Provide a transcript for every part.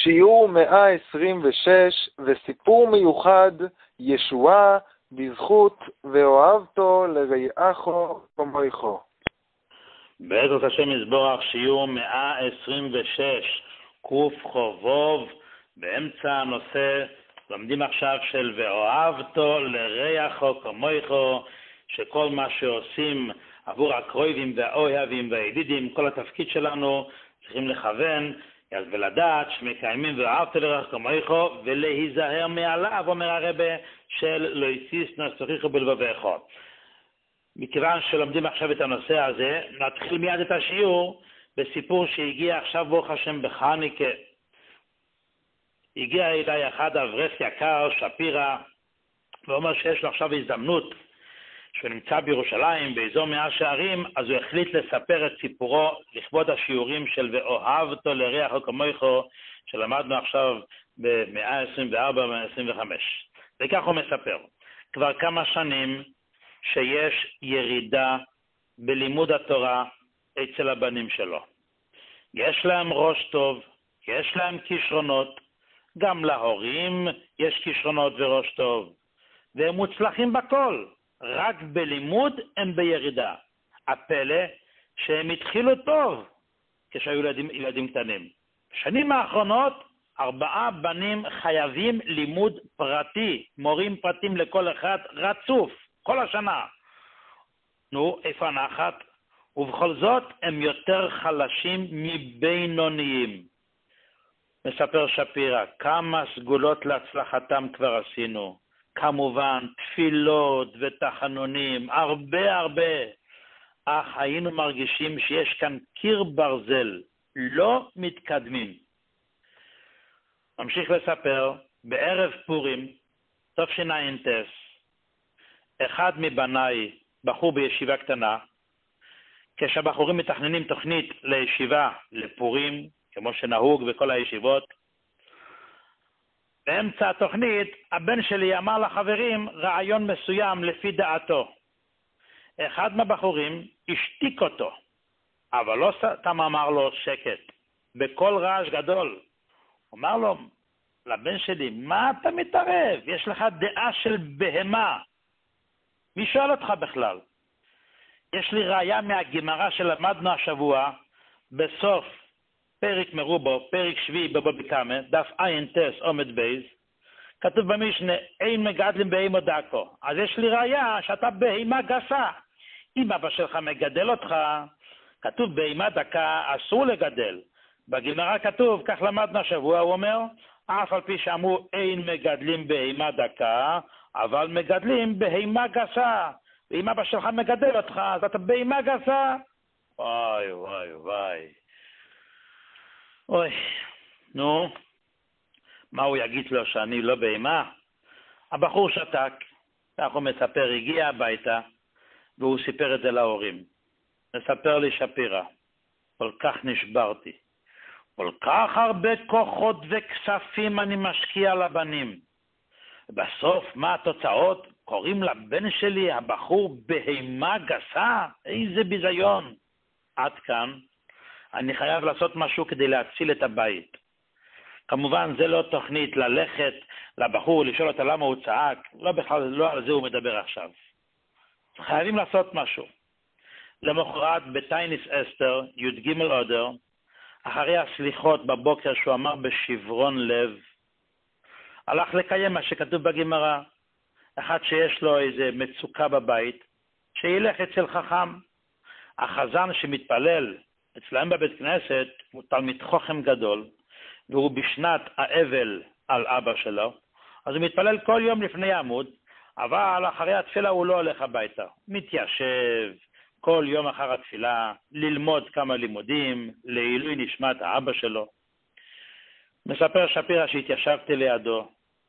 שיעור 126 וסיפור מיוחד ישועה בזכות ואוהבתו לרעך כמוך. בעזרת השם יזברך שיעור 126 קוף חובוב. באמצע הנושא לומדים עכשיו של ואוהבתו לרעך כמוך, שכל מה שעושים עבור הקרובים והאוהבים והידידים, כל התפקיד שלנו צריכים לכוון ולדעת שמקיימים ואוהבתו לרעך כמוך ולהיזהר מעליו, אומר הרבה, של לא יסיסנה שכיחו בלבביך. מכיוון שלומדים עכשיו את הנושא הזה, נתחיל מיד את השיעור בסיפור שהגיע עכשיו ברוך השם בחנוכה. הגיע אליי אחד אברך יקר, שפירא, ואומר שיש לו עכשיו הזדמנות, שהוא נמצא בירושלים, באזור מאה שערים, אז הוא החליט לספר את סיפורו לכבוד השיעורים של ואוהבתו לרעך כמוך, שלמדנו עכשיו ב-124-125. וכך הוא מספר, כבר כמה שנים שיש ירידה בלימוד התורה אצל הבנים שלו. יש להם ראש טוב, יש להם כישרונות, גם להורים יש כישרונות וראש טוב, והם מוצלחים בכל, רק בלימוד הם בירידה. הפלא שהם התחילו טוב כשהיו ילדים קטנים. בשנים האחרונות 4 בנים חייבים לימוד פרטי, מורים פרטים לכל אחד רצוף, כל השנה. נו, איפה הנחת? ובכל זאת הם יותר חלשים מבינוניים. מספר שפירא, כמה סגולות להצלחתם כבר עשינו. כמובן, תפילות ותחנונים, הרבה. אך היינו מרגישים שיש כאן קיר ברזל, לא מתקדמים. ממשיך לספר, בערב פורים, תשע"ט, אחד מבניי, בחור בישיבה קטנה, כשהבחורים מתכננים תוכנית לישיבה לפורים, כמו שנהוג בכל הישיבות, באמצע התוכנית, הבן שלי אמר לחברים רעיון מסוים לפי דעתו. אחד מהבחורים השתיק אותו, אבל לא סתם אמר לו שקט, בכל רעש גדול. הוא אמר לו, לבן שלי, מה אתה מתערב? יש לך דעה של בהמה. מי שואל אותך בכלל? יש לי ראיה מהגמרא שלמדנו השבוע, בסוף פרק מרובו, פרק שביעי בבבא קמא, דף ע"ט עמוד בייז, כתוב במשנה, אין מגדלים בהמה דקו. אז יש לי ראיה שאתה בהמה גסה. אם אבא שלך מגדל אותך, כתוב בהמה דקה אסור לגדל. בגמרא כתוב, כך למדנו השבוע, הוא אומר, אף על פי שאמרו אין מגדלים בהמה דקה, אבל מגדלים בהמה גסה. ואם אבא שלך מגדל אותך, אז אתה בהמה גסה. וואי. אוי, נו, מה הוא יגיד לו שאני לא בהמה? הבחור שתק, כך הוא מספר, הגיע הביתה, והוא סיפר את זה להורים. מספר לי שפירא, כל כך נשברתי. כל כך הרבה כוחות וכספים אני משקיע לבנים. בסוף, מה התוצאות? קוראים לבן שלי, הבחור, בהמה גסה? איזה ביזיון. עד כאן, אני חייב לעשות משהו כדי להציל את הבית. כמובן, זה לא תוכנית ללכת לבחור, לשאול אותה למה הוא צעק. לא בכלל, לא על זה הוא מדבר עכשיו. חייבים לעשות משהו. למחרת, בתייניס אסתר, י"ג אודר, אחרי הסליחות בבוקר שהוא אמר בשברון לב, הלך לקיים מה שכתוב בגמרא. אחד שיש לו איזה מצוקה בבית, שילך אצל חכם. החזן שמתפלל אצלם בבית כנסת הוא תלמיד חוכם גדול, והוא בשנת האבל על אבא שלו, אז הוא מתפלל כל יום לפני עמוד, אבל אחרי התפילה הוא לא הולך הביתה. מתיישב כל יום אחר התפילה, ללמוד כמה לימודים, לעילוי נשמת האבא שלו. מספר שפירא שהתיישבתי לידו,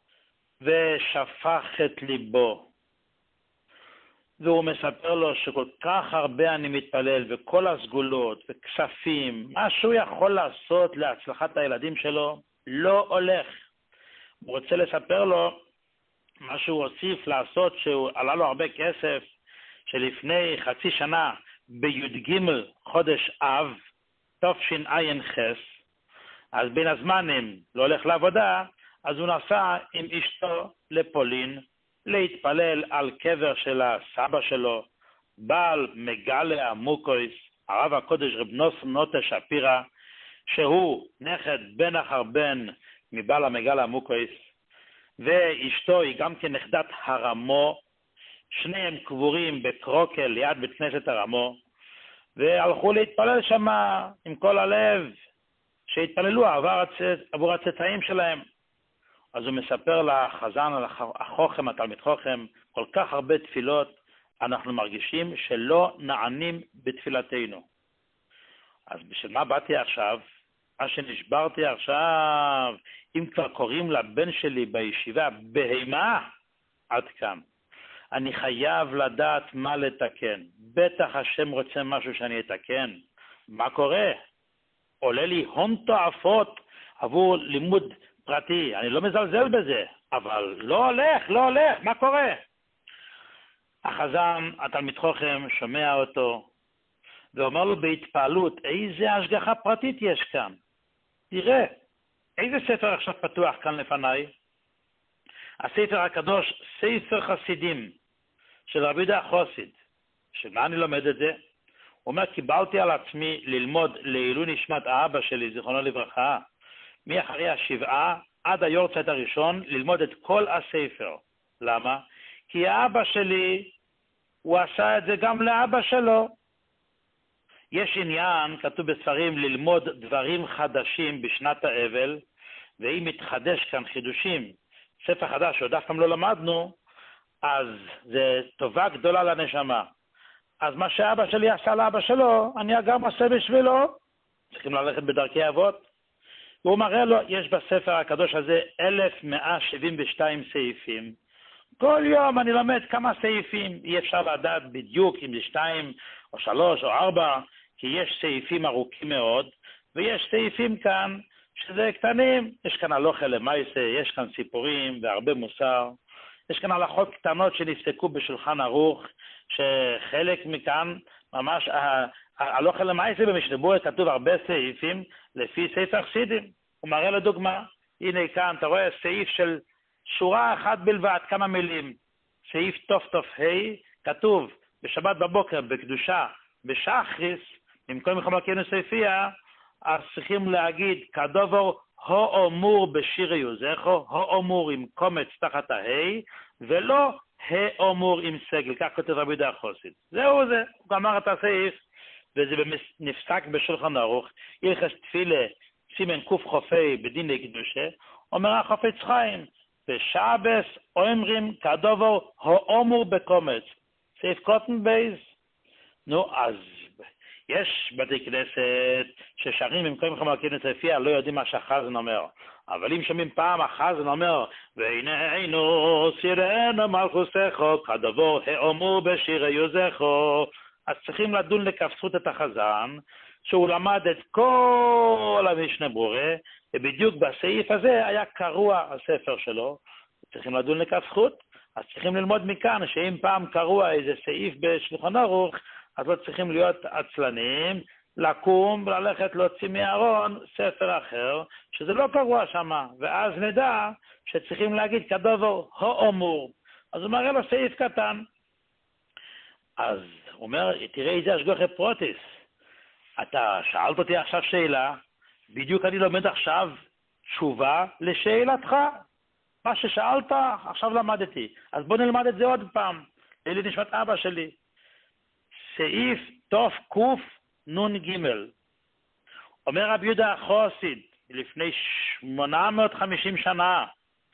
ושפך את ליבו. והוא מספר לו שכל כך הרבה אני מתפלל, וכל הסגולות, וכספים, מה שהוא יכול לעשות להצלחת הילדים שלו, לא הולך. הוא רוצה לספר לו מה שהוא הוסיף לעשות, שהוא עלה לו הרבה כסף, שלפני חצי שנה, בי"ג חודש אב, תשע"ח, אז בין הזמנים לא הולך לעבודה, אז הוא נסע עם אשתו לפולין, להתפלל על קבר של הסבא שלו, בעל מגלה המוקויס, הרב הקודש רב נוסם נוטה שפירא, שהוא נכד בן אחר בן מבעל המגלה המוקויס, ואשתו היא גם כן נכדת הרמו, שניהם קבורים בקרוקל ליד בית כנסת הרמו, והלכו להתפלל שם עם כל הלב, שהתפללו עבור הצאצאים שלהם. אז הוא מספר לחזן, החוכם, התלמיד חוכם, כל כך הרבה תפילות, אנחנו מרגישים שלא נענים בתפילתנו. אז בשביל מה באתי עכשיו? מה שנשברתי עכשיו, אם כבר קוראים לבן שלי בישיבה בהמה, עד כאן. אני חייב לדעת מה לתקן. בטח השם רוצה משהו שאני אתקן. מה קורה? עולה לי הון תועפות עבור לימוד פרטי. אני לא מזלזל בזה, אבל לא הולך, מה קורה? החזן, התלמיד חוכם, שומע אותו, ואומר לו בהתפעלות, איזה השגחה פרטית יש כאן? תראה, איזה ספר עכשיו פתוח כאן לפניי? הספר הקדוש, ספר חסידים, של רבי יהודה החסיד. שמה אני לומד את זה? הוא אומר, קיבלתי על עצמי ללמוד לעילוי נשמת האבא שלי, זיכרונו לברכה, מאחרי השבעה עד היורצייט הראשון, ללמוד את כל הספר. למה? כי האבא שלי, הוא עשה את זה גם לאבא שלו. יש עניין, כתוב בספרים, ללמוד דברים חדשים בשנת האבל, ואם מתחדש כאן חידושים, ספר חדש שעוד אף פעם לא למדנו, אז זה טובה גדולה לנשמה. אז מה שאבא שלי עשה לאבא שלו, אני גם עושה בשבילו. צריכים ללכת בדרכי אבות. והוא מראה לו, יש בספר הקדוש הזה 1172 סעיפים. כל יום אני לומד כמה סעיפים. אי אפשר לדעת בדיוק אם זה 2 או 3 או 4, כי יש סעיפים ארוכים מאוד, ויש סעיפים כאן שזה קטנים. יש כאן הלכה למעשה, יש כאן סיפורים והרבה מוסר. יש כאן הלכות קטנות שנפסקו בשולחן ערוך, שחלק מכאן ממש הלכה למעשה במשנה ברורה כתוב הרבה סעיפים לפי ספר חסידים. הוא מראה לדוגמה, הנה כאן אתה רואה סעיף של שורה אחת בלבד, כמה מילים. סעיף תוף כתוב בשבת בבוקר בקדושה בשחריס, במקום מחמלכנו ספיה, אז צריכים להגיד כדובר האמור בשיר יוזכו, האמור עם קומץ תחת ההי, ולא האמור עם סגל, כך כותב רבי יהודה החסיד. זהו זה, הוא גמר את הסעיף, וזה נפסק בשולחן ערוך, הלכות תפילה, סימן קוף חופי בדיני קדושה, אומר החפץ חיים, בשבס אומרים כדובר האמור בקומץ, סעיף קוטן בייס. נו, אז יש בתי כנסת ששרים במקום מחמלכנו ספיה, לא יודעים מה שהחזן אומר. אבל אם שומעים פעם החזן אומר, והננו סירנו מלכוסךו, כדובר האמור בשיר יוזכו, אז צריכים לדון לכף את החזן, שהוא למד את כל המשנה ברורה, ובדיוק בסעיף הזה היה קרוע הספר שלו, צריכים לדון לכף זכות, אז צריכים ללמוד מכאן, שאם פעם קרוע איזה סעיף בשולחן ערוך, אז לא צריכים להיות עצלנים, לקום וללכת להוציא מהארון ספר אחר, שזה לא קרוע שם, ואז נדע שצריכים להגיד כדובר האמור. אז הוא מראה לו סעיף קטן. אז הוא אומר, תראה איזה השגחה פרוטיס. אתה שאלת אותי עכשיו שאלה, בדיוק אני לומד עכשיו תשובה לשאלתך. מה ששאלת, עכשיו למדתי. אז בוא נלמד את זה עוד פעם. אלי נשמת אבא שלי. סעיף תוף קוף נון גימל. אומר רבי יהודה החסיד, לפני 850 שנה,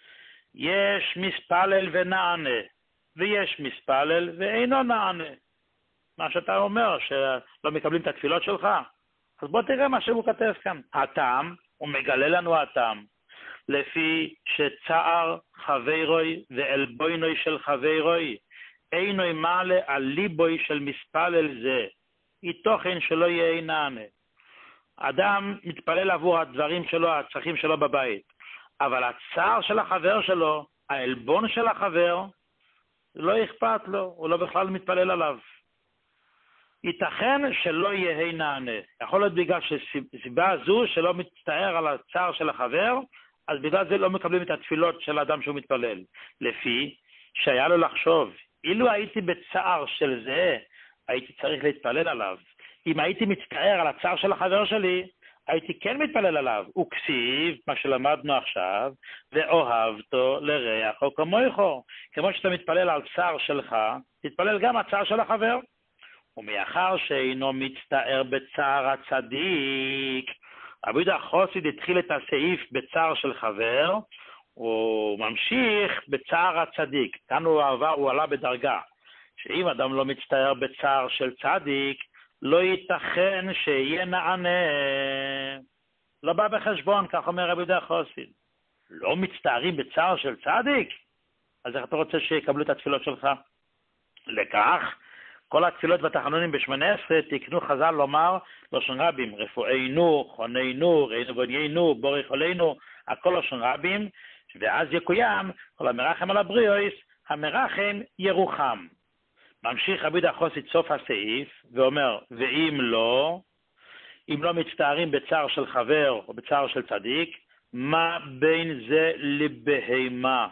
יש מספלל ונענה, ויש מספלל ואינו נענה. מה שאתה אומר, שלא מקבלים את התפילות שלך. אז בוא תראה מה שהוא כתב כאן. הטעם, הוא מגלה לנו הטעם, לפי שצער חברוי ואלבוינוי של חברוי, אינו מעלה על ליבוי של מספלל זה, היא תוכן שלא יהיה נענה. אדם מתפלל עבור הדברים שלו, הצרכים שלו בבית, אבל הצער של החבר שלו, האלבון של החבר, לא אכפת לו, הוא לא בכלל מתפלל עליו. ייתכן שלא יהיה נענה. יכול להיות בגלל שסיבה זו שלא מצטער על הצער של החבר, אז בגלל זה לא מקבלים את התפילות של האדם שהוא מתפלל. לפי שהיה לו לחשוב, אילו הייתי בצער של זה, הייתי צריך להתפלל עליו. אם הייתי מצטער על הצער של החבר שלי, הייתי כן מתפלל עליו. הוא כסיב, מה שלמדנו עכשיו, ואוהבתו לרעך כמוך. כמו שאתה מתפלל על צער שלך, תתפלל גם על צער של החבר. ומאחר שאינו מצטער בצער הצדיק, רבי יהודה החסיד התחיל את הסעיף בצער של חבר, הוא ממשיך בצער הצדיק. כאן הוא עלה בדרגה, שאם אדם לא מצטער בצער של צדיק, לא ייתכן שיהיה נענה. לא בא בחשבון, כך אומר רבי יהודה החסיד. לא מצטערים בצער של צדיק? אז איך אתה רוצה שיקבלו את התפילות שלך? לכך, כל התפילות והתחנונים ב18 תקנו חז"ל לומר לשון רבים, רפואינו, חוננו, ראינו ועניינו, בורך עלינו, הכל לשון רבים, ואז יקוים כל המרחם על הבריאוס, המרחם ירוחם. ממשיך רבי יהודה החסיד סוף הסעיף ואומר, ואם לא מצטערים בצער של חבר או בצער של צדיק, מה בין זה לבהמה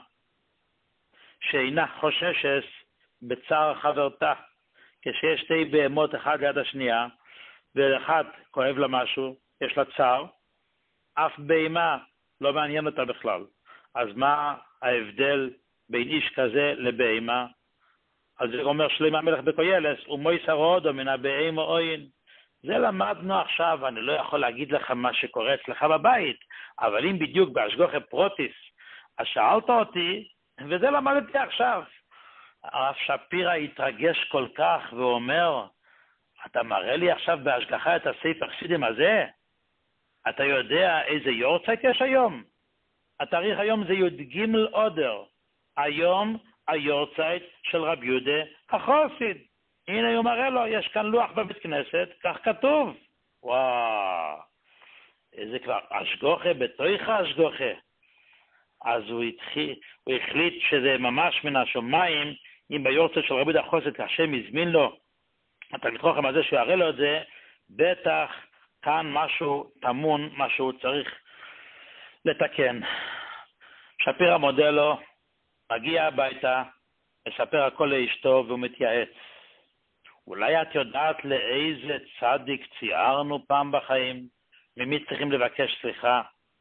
שאינה חוששת בצער חברתה? כשיש שתי בהמות אחד ליד השנייה, ואחד כואב לה משהו, יש לה צער, אף בהמה לא מעניין אותה בכלל. אז מה ההבדל בין איש כזה לבהמה? אז זה אומר שלמה המלך בקהלת, ומויסר הודו מן הבהמה אוין. זה למדנו עכשיו, אני לא יכול להגיד לך מה שקורה אצלך בבית, אבל אם בדיוק בהשגחה פרוטיס, אז שאלת אותי, וזה למדתי עכשיו. הרב שפירא התרגש כל כך ואומר, אתה מראה לי עכשיו בהשגחה את הספר חסידים הזה? אתה יודע איזה יורצייט יש היום? התאריך היום זה י"ג אודר. היום היורצייט של רבי יהודה החסיד. הנה הוא מראה לו, יש כאן לוח בבית כנסת, כך כתוב. וואו, איזה כבר השגחה בתוך השגחה. אז הוא החליט שזה ממש מן השמיים, אם ביורצייט של רבי יהודה החסיד השם הזמין לו, התלמיד חכם הזה שהוא יראה לו את זה, בטח כאן משהו טמון, משהו צריך לתקן. שפירא מודה לו, מגיע הביתה, מספר הכל לאשתו והוא מתייעץ. אולי את יודעת לאיזה צדיק ציירנו פעם בחיים? ממי צריכים לבקש סליחה?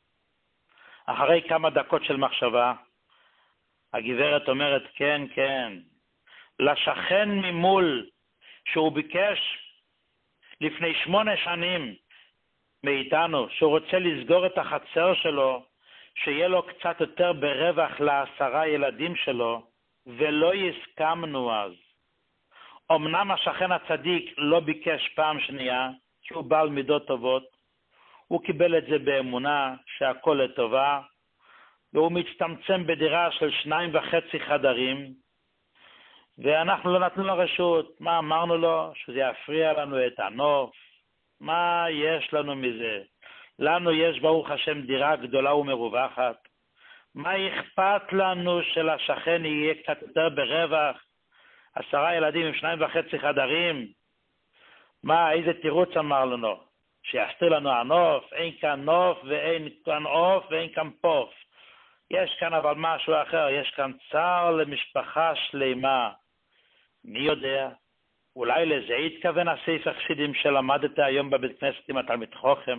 אחרי כמה דקות של מחשבה, הגברת אומרת, כן, כן, לשכן ממול, שהוא ביקש לפני 8 שנים מאיתנו, שהוא רוצה לסגור את החצר שלו, שיהיה לו קצת יותר ברווח ל10 ילדים שלו, ולא הסכמנו אז. אמנם השכן הצדיק לא ביקש פעם שנייה, כי הוא בעל מידות טובות, הוא קיבל את זה באמונה שהכל לטובה, והוא מצטמצם בדירה של 2.5 חדרים, ואנחנו לא נתנו לו רשות. מה אמרנו לו? שזה יפריע לנו את הנוף. מה יש לנו מזה? לנו יש ברוך השם דירה גדולה ומרווחת. מה אכפת לנו שלשכן יהיה קצת יותר ברווח? 10 ילדים עם 2.5 חדרים? מה, איזה תירוץ אמר לנו? שיסתיר לנו הנוף, אין כאן נוף ואין כאן עוף ואין כאן פוף. יש כאן אבל משהו אחר, יש כאן צער למשפחה שלמה. מי יודע? אולי לזה התכוון הספר חסידים שלמדת היום בבית כנסת עם התלמיד חכם.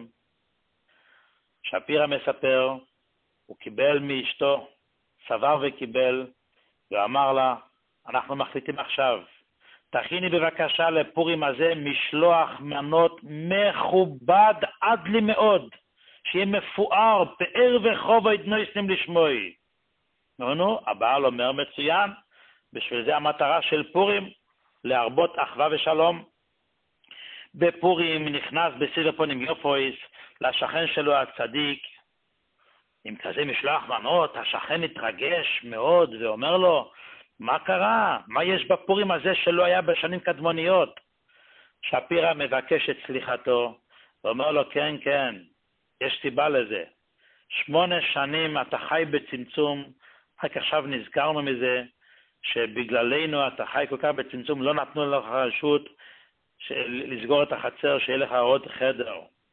שפירא מספר, הוא קיבל מאשתו, סבר וקיבל, ואמר לה, אנחנו מחליטים עכשיו, תכיני בבקשה לפורים הזה משלוח מנות מכובד עד לי מאוד, שיהיה מפואר, פאר וחובד נויסים לשמוי. נו, הבעל אומר מצוין, בשביל זה המטרה של פורים, להרבות אחווה ושלום. בפורים נכנס בסדר פונים יופויס, לשכן שלו הצדיק, עם כזה משלוח מנות, השכן התרגש מאוד ואומר לו, מה קרה? מה יש בפורים הזה שלא היה בשנים קדמוניות? שפירא מבקש את סליחתו, ואומר לו, כן, כן, יש סיבה לזה. 8 שנים אתה חי בצמצום, רק עכשיו נזכרנו מזה, שבגללנו אתה חי כל כך בצמצום, לא נתנו לך רשות, לסגור את החצר, שיהיה לך עוד חדר.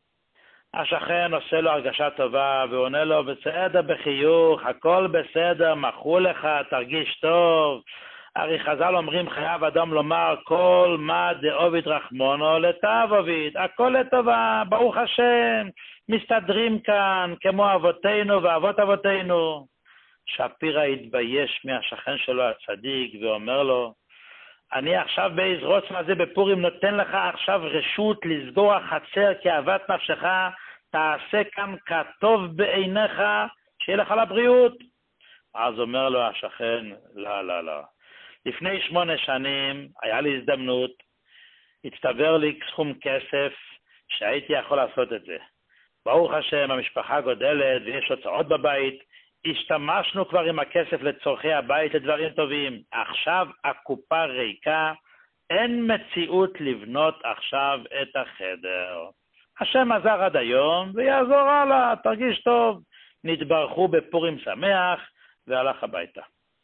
השכן עושה לו הרגשה טובה, ועונה לו, בסדר, בחיוך, הכל בסדר, מחו לך, תרגיש טוב. הרי חז"ל אומרים, חייב אדם לומר, כל מה דאוביד רחמונו לטב אוביד, הכל לטובה, ברוך השם, מסתדרים כאן, כמו אבותינו ואבות אבותינו. שפירא התבייש מהשכן שלו הצדיק, ואומר לו, אני עכשיו בעזרות מה זה בפורים נותן לך עכשיו רשות לסגור החצר כאהבת נפשך, תעשה כאן כטוב בעיניך, שיהיה לך לבריאות. אז אומר לו השכן, לא. לפני 8 שנים היה לי הזדמנות, הצטבר לי סכום כסף שהייתי יכול לעשות את זה. ברוך השם, המשפחה גודלת ויש הוצאות בבית, השתמשנו כבר עם הכסף לצורכי הבית לדברים טובים. עכשיו הקופה ריקה, אין מציאות לבנות עכשיו את החדר. השם עזר עד היום ויעזור הלאה, תרגיש טוב. נתברכו בפורים שמח והלך הביתה.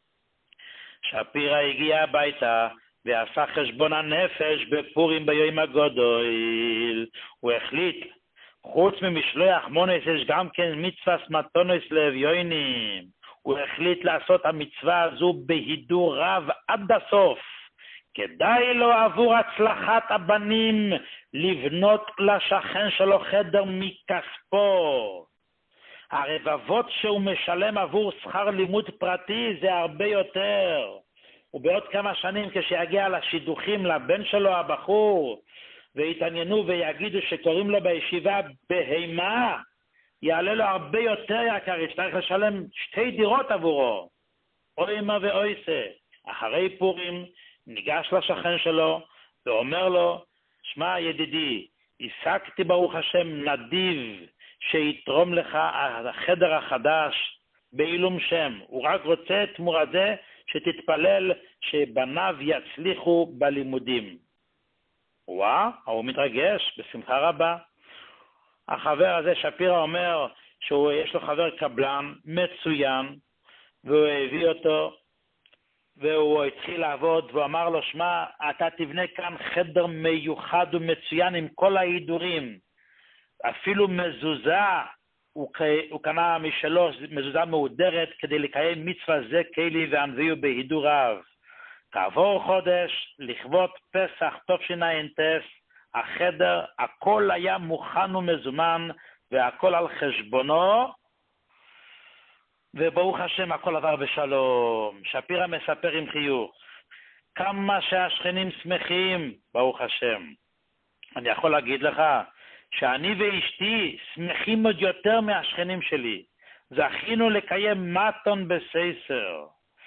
שפירא הגיע הביתה ועשה חשבון הנפש בפורים ביום הגדול. הוא החליט, חוץ ממשלוח מונס יש גם כן מצוות מתונס לאביונים. הוא החליט לעשות המצווה הזו בהידור רב עד הסוף. כדאי לו עבור הצלחת הבנים לבנות לשכן שלו חדר מכספו. הרבבות שהוא משלם עבור שכר לימוד פרטי זה הרבה יותר. ובעוד כמה שנים כשיגיע לשידוכים לבן שלו הבחור, והתעניינו ויגידו שקוראים לו בישיבה בהימה, יעלה לו הרבה יותר יקר, יצטרך לשלם 2 דירות עבורו. אוי מה ואוי זה. אחרי פורים ניגש לשכן שלו ואומר לו, שמע ידידי, השגתי ברוך השם נדיב שיתרום לך החדר החדש בעילום שם. הוא רק רוצה תמורת זה שתתפלל שבניו יצליחו בלימודים. הוא מתרגש בשמחה רבה. החבר הזה שפירא אומר שיש לו חבר קבלן מצוין, והוא הביא אותו והוא התחיל לעבוד, והוא אמר לו, שמע, אתה תבנה כאן חדר מיוחד ומצוין עם כל ההידורים, אפילו מזוזה הוא קנה משלו, מזוזה מהודרת, כדי לקיים מצווה זה כלי וענביהו בהידור רב. כעבור חודש, לכבוד פסח תשע"ט, החדר, הכל היה מוכן ומזומן, והכל על חשבונו, וברוך השם הכל עבר בשלום. שפירא מספר עם חיוך, כמה שהשכנים שמחים, ברוך השם. אני יכול להגיד לך, שאני ואשתי שמחים עוד יותר מהשכנים שלי. זכינו לקיים מתון בסייסר.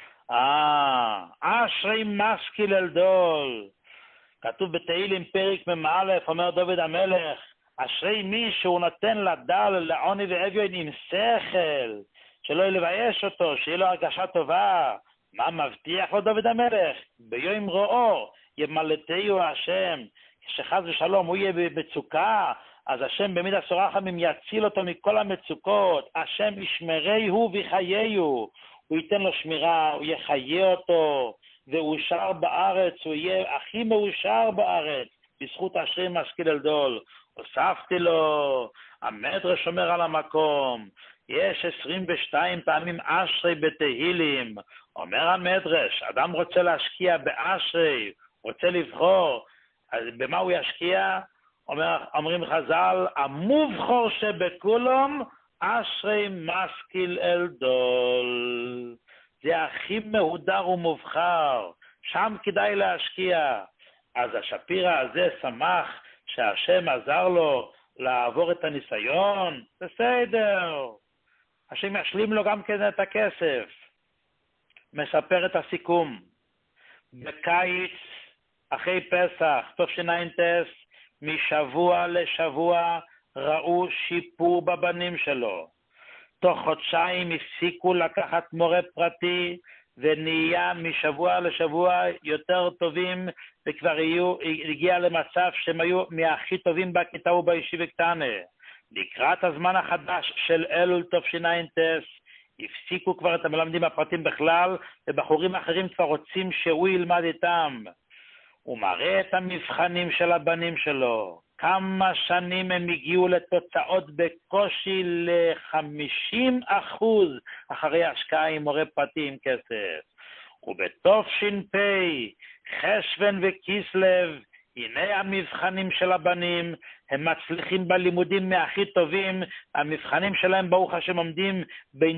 אשרי משכיל אלדול. כתוב בתהילים פרק מ"א, אומר דוד המלך, אשרי מי שהוא נותן לדל, לעוני ואביון עם שכל, שלא לבייש אותו, שיהיה לו הרגשה טובה. מה מבטיח לו דוד המלך? ביום רואו ימלטהו השם. כשחס ושלום הוא יהיה במצוקה, אז השם במידת רחמים יציל אותו מכל המצוקות. השם ישמרהו ויחייהו. הוא ייתן לו שמירה, הוא יחיה אותו, ואושר בארץ, הוא יהיה הכי מאושר בארץ, בזכות אשרי משכיל אלדול. הוספתי לו, המדרש אומר על המקום, יש 22 פעמים אשרי בתהילים. אומר המדרש, אדם רוצה להשקיע באשרי, רוצה לבחור, אז במה הוא ישקיע? אומרים חז"ל, המובחור שבכולם, אשרי משכיל אלדול. זה הכי מהודר ומובחר, שם כדאי להשקיע. אז השפירא הזה שמח שהשם עזר לו לעבור את הניסיון, בסדר. השם ישלים לו גם כן את הכסף. מספר את הסיכום. בקיץ, אחרי פסח, תשע"ט, משבוע לשבוע ראו שיפור בבנים שלו. תוך חודשיים הפסיקו לקחת מורה פרטי, ונהיה משבוע לשבוע יותר טובים, וכבר הגיע למצב שהם היו מהכי טובים בכיתה ובישיבה קטנה. לקראת הזמן החדש של אלול תשע"ט, הפסיקו כבר את המלמדים הפרטים בכלל, ובחורים אחרים כבר רוצים שהוא ילמד איתם. הוא מראה את המבחנים של הבנים שלו, כמה שנים הם הגיעו לתוצאות בקושי ל-50% אחרי השקעה עם מורה פרטי עם כסף. ובתש"פ, חשוון וכיסלב, הנה המבחנים של הבנים, הם מצליחים בלימודים מהכי טובים, המבחנים שלהם ברוך השם עומדים בין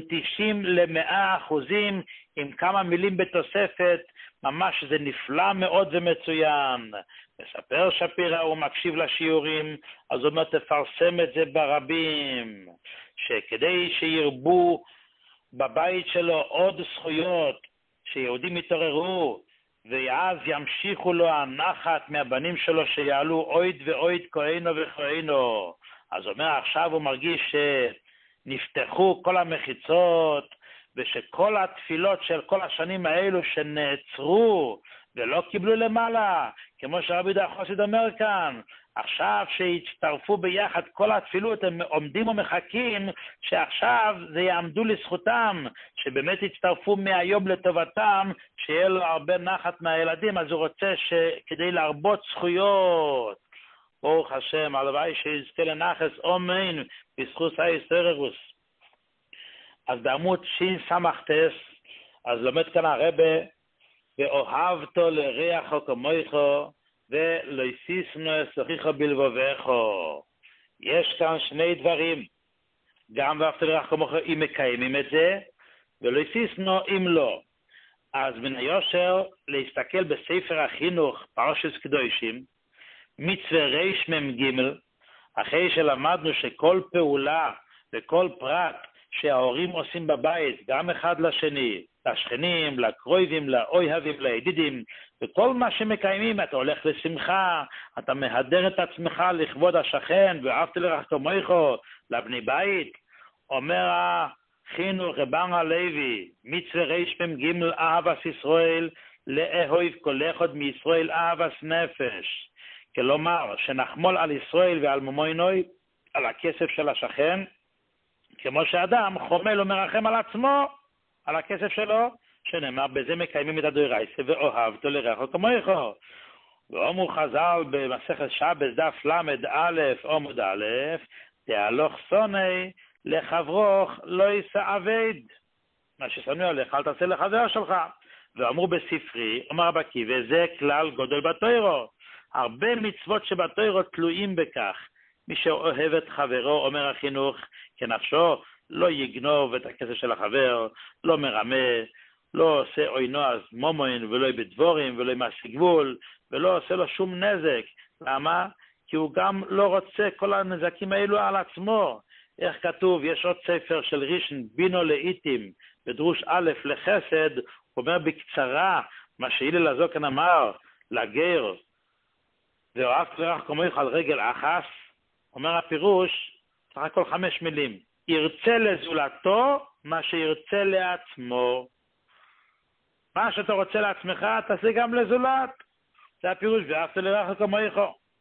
90% ל-100%, עם כמה מילים בתוספת, ממש זה נפלא מאוד ומצוין. מספר שפירא, הוא מקשיב לשיעורים, אז הוא אומר תפרסם את זה ברבים, שכדי שירבו בבית שלו עוד זכויות, שיהודים יתעוררו, ואז ימשיכו לו הנחת מהבנים שלו שיעלו אויד ואויד כהנו וכהנו. אז אומר עכשיו הוא מרגיש שנפתחו כל המחיצות, ושכל התפילות של כל השנים האלו שנעצרו ולא קיבלו למעלה, כמו שרבי יהודה החסיד אומר כאן, עכשיו שהצטרפו ביחד כל התפילות, הם עומדים ומחכים שעכשיו זה יעמדו לזכותם, שבאמת יצטרפו מהיום לטובתם, שיהיה לו הרבה נחת מהילדים, אז הוא רוצה שכדי להרבות זכויות, ברוך השם, הלוואי שיזכה לנחס אמן, בזכות היסטוררוס. אז בעמוד שס"ט, אז לומד כאן הרבה, ואוהבתו לריח כמויכו, ולא יסיסנו אסכיך בלבובך. יש כאן שני דברים, גם ואהבת לרעך כמוך אם מקיימים את זה, ולא יסיסנו אם לא. אז מן היושר להסתכל בספר החינוך, פרשת קדושים, מצווה רמ"ג, אחרי שלמדנו שכל פעולה וכל פרט שההורים עושים בבית, גם אחד לשני, לשכנים, לקרויבים, לאויהבים, לידידים, וכל מה שמקיימים, אתה הולך לשמחה, אתה מהדר את עצמך לכבוד השכן, ואהבת לרעך כמוך, לבני בית. אומר החינוך רבן הלוי, מצווה רמ"ג, אהבת ישראל, לאהוב כל אחד מישראל אהבת נפש. כלומר, שנחמול על ישראל ועל ממוינוי, על הכסף של השכן, כמו שאדם חומל ומרחם על עצמו, על הכסף שלו, שנאמר, בזה מקיימים את הדורייסה, ואוהבתו לרעך כמוך. ואומרו חז"ל במסכת שבת דף ל"א עמוד א', תהלוך שונא לחברוך לא יישא אבד. מה ששנוא עליך אל תעשה לחבר שלך. ואמרו בספרי, אומר רבי עקיבא, וזה כלל גדול בתורה. הרבה מצוות שבתורה תלויים בכך. מי שאוהב את חברו, אומר החינוך, כנפשו, לא יגנוב את הכסף של החבר, לא מרמה, לא עושה עוינו אז מומוין ולא בדבורים ולא מעשי גבול, ולא עושה לו שום נזק. למה? כי הוא גם לא רוצה כל הנזקים האלו על עצמו. איך כתוב, יש עוד ספר של ראשון בינו לאיתים, בדרוש א' לחסד, הוא אומר בקצרה, מה שהילל הזקן אמר, לגר, ואוהבת לרעך כמוך על רגל אחס, אומר הפירוש, סך הכל 5 מילים, ירצה לזולתו מה שירצה לעצמו. מה שאתה רוצה לעצמך, תעשה גם לזולת. זה הפירוש, ואהבת לרעך כמוך.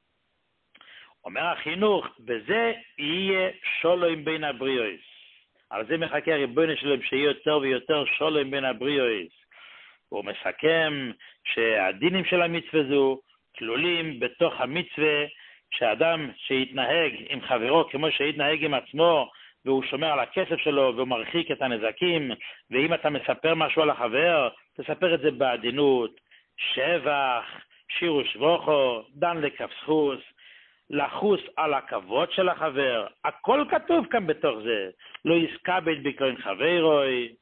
אומר החינוך, בזה יהיה שולם בין הבריאות. על זה מחכה ריבונו שלם שיהיה יותר ויותר שולם בין הבריאות. הוא מסכם שהדינים של המצווה זו כלולים בתוך המצווה, שאדם שיתנהג עם חברו כמו שיתנהג עם עצמו, והוא שומר על הכסף שלו והוא מרחיק את הנזקים, ואם אתה מספר משהו על החבר, תספר את זה בעדינות, שבח, שיר ושבחו, דן לכפסחוס, לחוס על הכבוד של החבר, הכל כתוב כאן בתוך זה, לא יסכבד בקרן חברוי,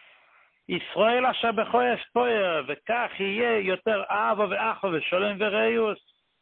ישראל אשר בכו אספויר, וכך יהיה יותר אהבה ואחו ושולם וריוס.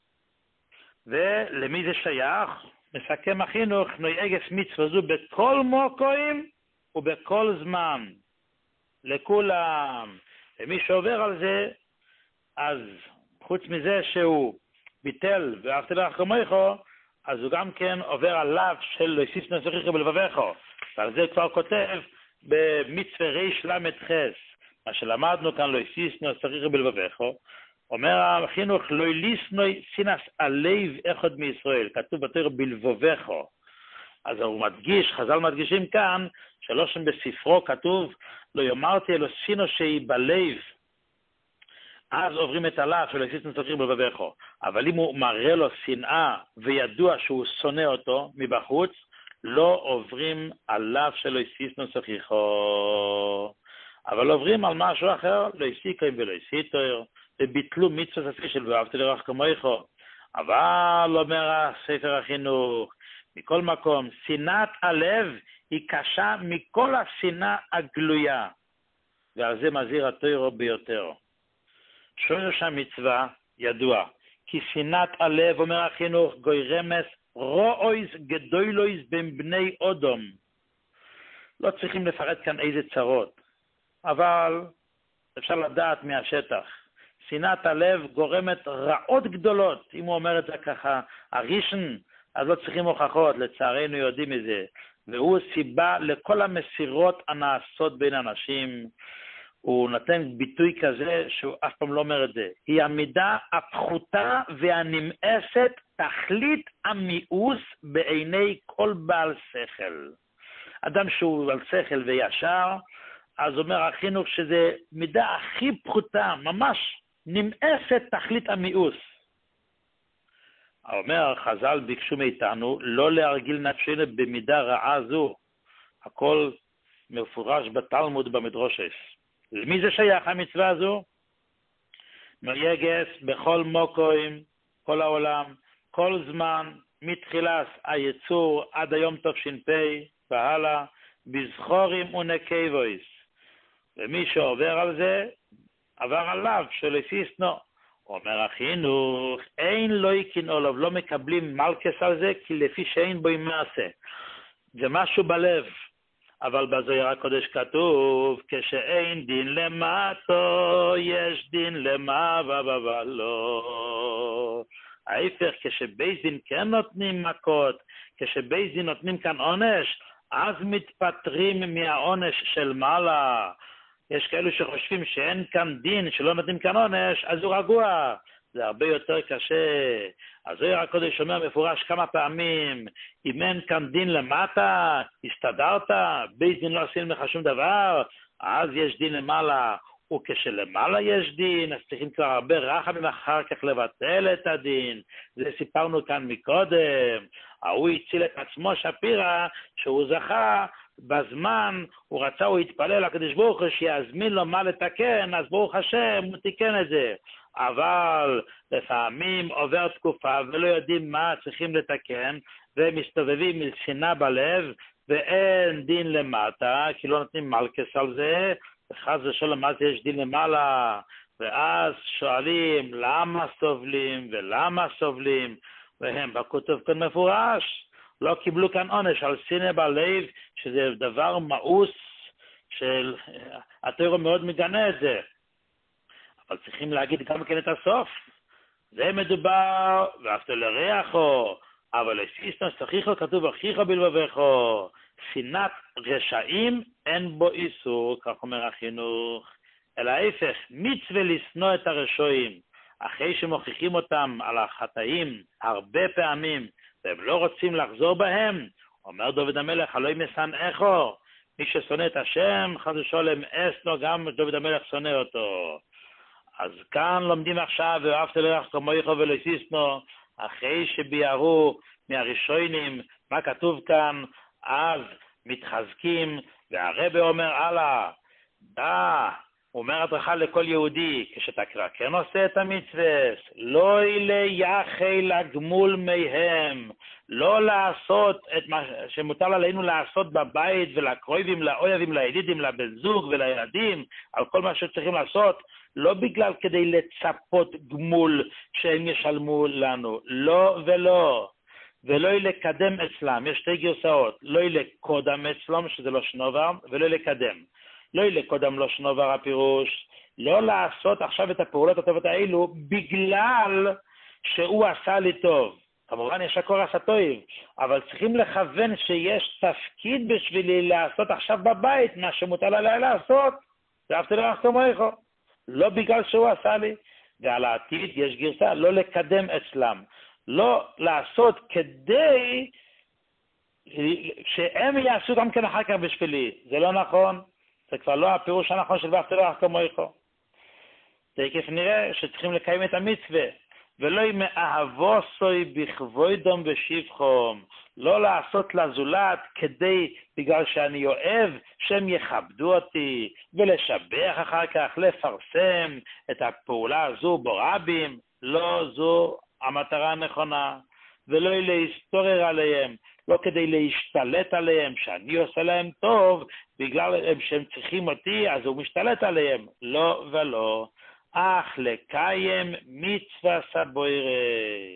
ולמי זה שייך? מסכם החינוך, נויגס מצווה זו בכל מוקוים ובכל זמן, לכולם. ומי שעובר על זה, אז חוץ מזה שהוא ביטל ואהבת לרעך כמוך, אז הוא גם כן עובר עליו של לא יסיסנו אסכיך בלבבך. ועל זה כבר כותב במצווה רל"ח, מה שלמדנו כאן לא יסיסנו אסכיך בלבבך, אומר החינוך לא יליסנו סינס הלב אחד מישראל, כתוב בתורה בלבבך. אז הוא מדגיש, חז"ל מדגישים כאן, שלא שם בספרו כתוב לא יאמרתי אלו סינו שהיא בלב. אז עוברים את הלאו של איסיסנו שכיחו בלבביך. אבל אם הוא מראה לו שנאה וידוע שהוא שונא אותו מבחוץ, לא עוברים על לאו של איסיסנו שכיחו. אבל עוברים על משהו אחר, לא איסיקוים ולא איסיתור, וביטלו מצוות עשה של ואהבת לרעך כמוך. אבל אומר הספר החינוך, מכל מקום, שנאת הלב היא קשה מכל השנאה הגלויה, ועל זה מזהיר התורה ביותר. שורש המצווה ידוע, כי שנאת הלב, אומר החינוך, גוירמס רועויס גדולויס בין בני אודום. לא צריכים לפרט כאן איזה צרות, אבל אפשר לדעת מהשטח. שנאת הלב גורמת רעות גדולות, אם הוא אומר את זה ככה, הראשון, אז לא צריכים הוכחות, לצערנו יודעים את זה. והוא סיבה לכל המסירות הנעשות בין אנשים. הוא נותן ביטוי כזה שהוא אף פעם לא אומר את זה. היא המידה הפחותה והנמאסת, תכלית המיאוס בעיני כל בעל שכל. אדם שהוא על שכל וישר, אז אומר החינוך שזה מידה הכי פחותה, ממש נמאסת תכלית המיאוס. אומר חז"ל ביקשו מאיתנו לא להרגיל נפשנו במידה רעה זו. הכל מפורש בתלמוד במדרושס. למי זה שייך המצווה הזו? מייגס בכל מוקוים, כל העולם, כל זמן, מתחילת היצור עד היום תש"פ והלאה, בזכורים ונקבויס. ומי שעובר על זה, עבר עליו שלפיסנו. אומר החינוך, אין לא יקין עליו, לא מקבלים מלכס על זה, כי לפי שאין בו עם מעשה. זה משהו בלב. אבל בזוהר הקודש כתוב, כשאין דין למטו, יש דין למעלה ולא. ההפך, כשבית דין כן נותנים מכות, כשבית דין נותנים כאן עונש, אז מתפטרים מהעונש של מעלה. יש כאלו שחושבים שאין כאן דין, שלא נותנים כאן עונש, אז הוא רגוע. זה הרבה יותר קשה. הזוהר הקודש אומר מפורש כמה פעמים, אם אין כאן דין למטה, הסתדרת, בית דין לא עושים לך שום דבר, אז יש דין למעלה. וכשלמעלה יש דין, אז צריכים כבר הרבה רחמים אחר כך לבטל את הדין. זה סיפרנו כאן מקודם. הוא הציל את עצמו שפירא, שהוא זכה בזמן, הוא רצה, הוא התפלל לקדוש ברוך הוא שיזמין לו מה לתקן, אז ברוך השם הוא תיקן את זה. אבל לפעמים עובר תקופה ולא יודעים מה צריכים לתקן, ומסתובבים משנאה בלב, ואין דין למטה, כי לא נותנים מלכס על זה, וחס ושלום אז יש דין למעלה, ואז שואלים למה סובלים ולמה סובלים, והם בכתוב כאן מפורש, לא קיבלו כאן עונש על שנאה בלב, שזה דבר מאוס, של התורה מאוד מגנה את זה. אבל צריכים להגיד גם כן את הסוף. זה מדובר, ואהבת לרעך, אבל איסיסנו שכיחו כתוב אחיך בלבביך. שנאת רשעים אין בו איסור, כך אומר החינוך. אלא ההפך, מצווה לשנוא את הרשעים. אחרי שמוכיחים אותם על החטאים הרבה פעמים, והם לא רוצים לחזור בהם, אומר דוד המלך, הלא משנאך. מי ששונא את השם, חס ושלום אסנו, גם דוד המלך שונא אותו. אז כאן לומדים עכשיו, ואהבת לרעך כמוך ולא איסיסנו, אחרי שביארו מהראשונים מה כתוב כאן, אז מתחזקים, והרבי אומר הלאה, הוא אומר הדרכה לכל יהודי, כשאתה כן עושה את המצווה, לא יחי לגמול מהם, לא לעשות את מה שמוטל עלינו לעשות בבית, ולקרובים, לאויבים, לידידים, לבן זוג ולילדים, על כל מה שצריכים לעשות, לא בגלל כדי לצפות גמול שהם ישלמו לנו, לא ולא. ולא לקדם אצלם, יש שתי גרסאות, לא לקודם אצלם, שזה לא שנובר, ולא לקדם. לא לקודם לא שנובר הפירוש, לא לעשות עכשיו את הפעולות הטובות האלו, בגלל שהוא עשה לי טוב. כמובן יש הקור עשה טוב, אבל צריכים לכוון שיש תפקיד בשבילי לעשות עכשיו בבית, מה שמוטל עליי לעשות, ואהבת לרעך כמוך. לא בגלל שהוא עשה לי, ועל העתיד יש גרסה, לא לקדם אצלם. לא לעשות כדי שהם יעשו גם כן אחר כך בשבילי. זה לא נכון. זה כבר לא הפירוש הנכון של ואהבת לרעך כמוך. תכף נראה שצריכים לקיים את המצווה. ולא אם אהבו סוי בכבודם ושבחום, לא לעשות לזולת כדי, בגלל שאני אוהב, שהם יכבדו אותי, ולשבח אחר כך, לפרסם את הפעולה הזו ברבים, לא זו המטרה הנכונה, ולא להסתורר עליהם, לא כדי להשתלט עליהם, שאני עושה להם טוב, בגלל שהם צריכים אותי, אז הוא משתלט עליהם, לא ולא. אך לקיים מצווה סבוירי.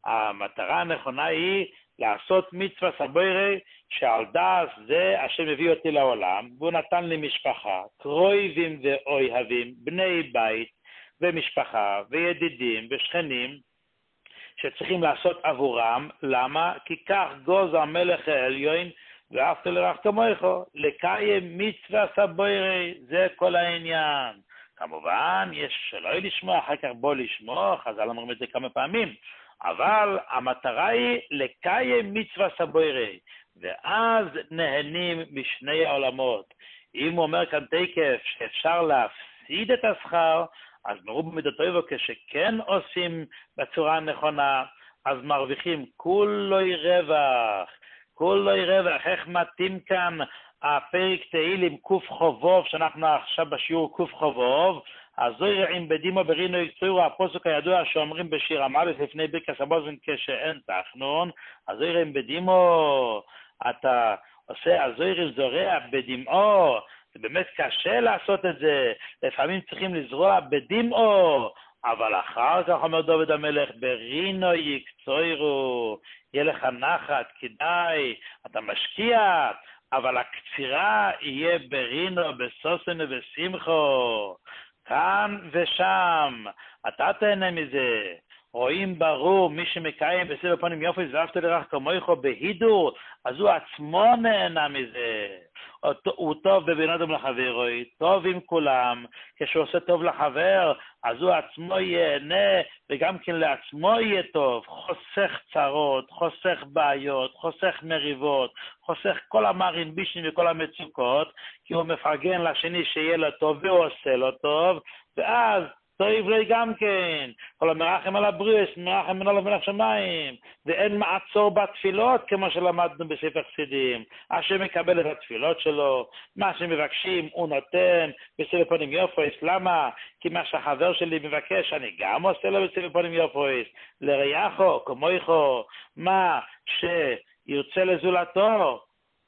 המטרה הנכונה היא לעשות מצווה סבוירי, שעל דעת זה השם הביא אותי לעולם, והוא נתן לי משפחה, קרויבים ואוהבים, בני בית ומשפחה וידידים ושכנים, שצריכים לעשות עבורם. למה? כי כך גוז המלך העליון, ואהבת לרעך כמוך, לקיים מצווה סבוירי, זה כל העניין. כמובן, יש שלא לשמוע, אחר כך בוא לשמוע, חז"ל אומרים את זה כמה פעמים, אבל המטרה היא לקיים מצווה סבוירי, ואז נהנים משני העולמות. אם הוא אומר כאן תקף שאפשר להפסיד את השכר, אז מרוב מידותיו, כשכן עושים בצורה הנכונה, אז מרוויחים כולוי רווח. כולוי רווח, איך מתאים כאן הפרק תהילים קוף חובוב, שאנחנו עכשיו בשיעור קוף חובוב, אז זוירעים בדימו ברינו יקצוירו, הפוסק הידוע שאומרים בשיר המלך לפני ברכת המזון כשאין תחנון, אז זוירעים בדימו, אתה עושה הזוירים זורע בדמעו, זה באמת קשה לעשות את זה, לפעמים צריכים לזרוע בדמעו, אבל אחר כך אומר דוד המלך, ברינו יקצוירו, יהיה לך נחת, כדאי, אתה משקיע, אבל הקצירה יהיה ברינו, בסוסן ובשמחו, כאן ושם, אתה תהנה מזה. רואים ברור, מי שמקיים בסבר פנים יופי, ואהבת לרעך כמוך בהידור, אז הוא עצמו נהנה מזה. הוא טוב בבינודם לחברו, טוב עם כולם, כשהוא עושה טוב לחבר, אז הוא עצמו ייהנה, וגם כן לעצמו יהיה טוב, חוסך צרות, חוסך בעיות, חוסך מריבות, חוסך כל המרים בישנים וכל המצוקות, כי הוא מפרגן לשני שיהיה לו טוב, והוא עושה לו טוב, ואז טוב לי גם כן, כל המרחם על הבריאס, מרחם על מלך שמיים, ואין מעצור בתפילות כמו שלמדנו בספר חסידים. השם מקבל את התפילות שלו, מה שמבקשים הוא נותן בספר פנים יופויס. למה? כי מה שהחבר שלי מבקש אני גם עושה לו בספר פנים יופויס, לרעיחו כמוכו, מה שירצה לזולתו,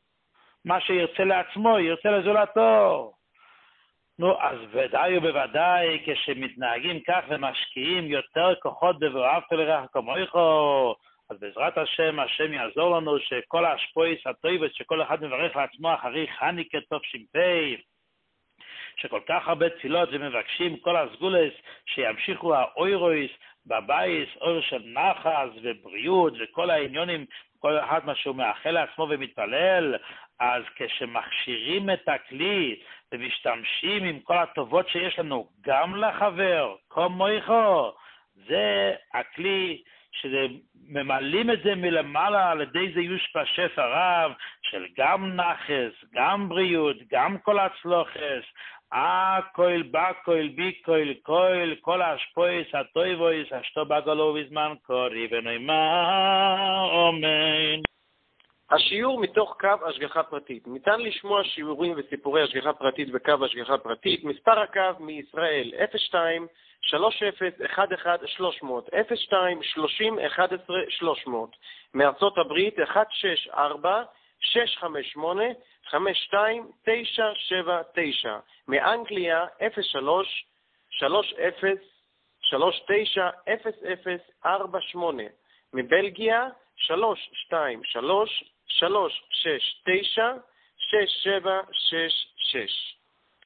מה שירצה לעצמו ירצה לזולתו. נו, אז ודאי ובוודאי, כשמתנהגים כך ומשקיעים יותר כוחות ואהבת לרעך כמוך, אז בעזרת השם, השם יעזור לנו שכל השפויס הטויבס, שכל אחד מברך לעצמו אחרי חניקה טוב שמפי, שכל כך הרבה תפילות ומבקשים כל הסגולס, שימשיכו האוירויס בבייס, אור של נחס ובריאות וכל העניונים, כל אחד מה שהוא מאחל לעצמו ומתפלל, אז כשמכשירים את הכלי ומשתמשים עם כל הטובות שיש לנו גם לחבר, כמוכו, זה הכלי שממלאים את זה מלמעלה, על ידי זה יושפע שפע רב של גם נחס, גם בריאות, גם כל הצלוחס, הכל בכל בכל כל השפויס הטויבויס אשתו בגלו בזמן קורי ונאמר אמן. השיעור מתוך קו השגחה פרטית. ניתן לשמוע שיעורים וסיפורי השגחה פרטית בקו השגחה פרטית. מספר הקו מישראל 02 30 11 300 02 30 11 300. מארצות הברית 164 658 52979. מאנגליה 03 30 39 0048. מבלגיה 323 369 6766.